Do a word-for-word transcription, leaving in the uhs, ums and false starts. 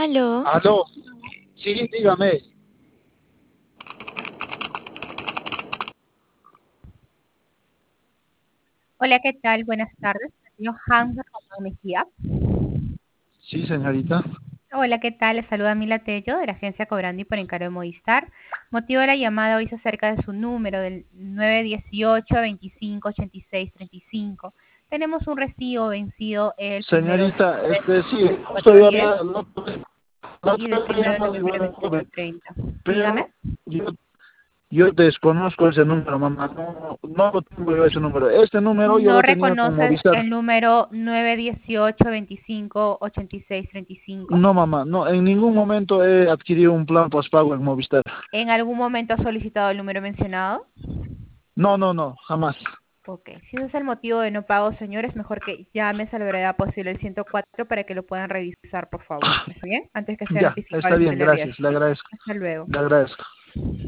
Aló. Aló, sí, dígame. Hola, ¿qué tal? Buenas tardes. Señor Hans Román Mejía. Sí, señorita. Hola, ¿qué tal? Le saluda Mila Tello de la agencia Cobrandi por encargo de Movistar. Motivo de la llamada hoy es acerca de su número del nueve dieciocho, veinticinco, ochenta y seis, treinta y cinco. Tenemos un recibo vencido el primero de Señorita, octubre este, sí, de justo yo cuatrocientos diez había, no, no y del estoy primero de llamando a noviembre ningún veintiocho joven, treinta. Dígame. pero yo, yo desconozco ese número, mamá, no, no lo tengo yo ese número. Este número yo No lo tenía con reconoces Movistar. el número nueve dieciocho, veinticinco, ochenta y seis, treinta y cinco. No, mamá, no, en ningún momento he adquirido un plan postpago en Movistar. ¿En algún momento ha solicitado el número mencionado? No, no, no, jamás. Ok, si ese es el motivo de no pago, señor, es mejor que llames a la brevedad posible el ciento cuatro para que lo puedan revisar, por favor. ¿Está bien? Antes que sea Ya, notificado está el bien, posible gracias, riesgo. le agradezco, Hasta luego. le agradezco.